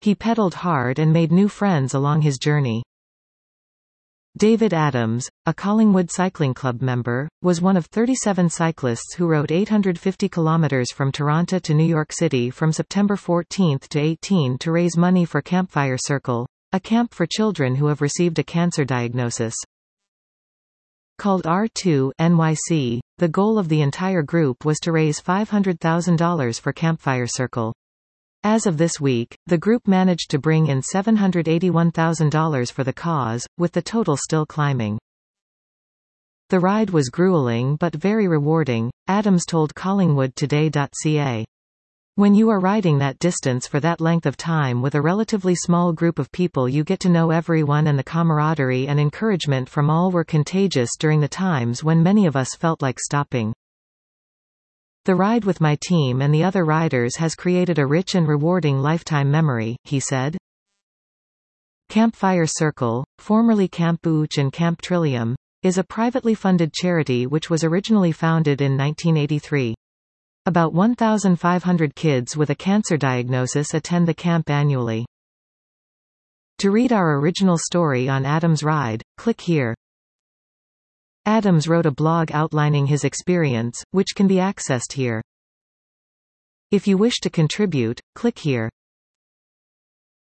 He pedaled hard and made new friends along his journey. David Adams, a Collingwood Cycling Club member, was one of 37 cyclists who rode 850 kilometers from Toronto to New York City from September 14 to 18 to raise money for Campfire Circle, a camp for children who have received a cancer diagnosis. Called R2 NYC, the goal of the entire group was to raise $500,000 for Campfire Circle. As of this week, the group managed to bring in $781,000 for the cause, with the total still climbing. The ride was grueling but very rewarding, Adams told collingwoodtoday.ca. When you are riding that distance for that length of time with a relatively small group of people, you get to know everyone, and the camaraderie and encouragement from all were contagious during the times when many of us felt like stopping. The ride with my team and the other riders has created a rich and rewarding lifetime memory, he said. Campfire Circle, formerly Camp Ooch and Camp Trillium, is a privately funded charity which was originally founded in 1983. About 1,500 kids with a cancer diagnosis attend the camp annually. To read our original story on Adams' ride, click here. Adams wrote a blog outlining his experience, which can be accessed here. If you wish to contribute, click here.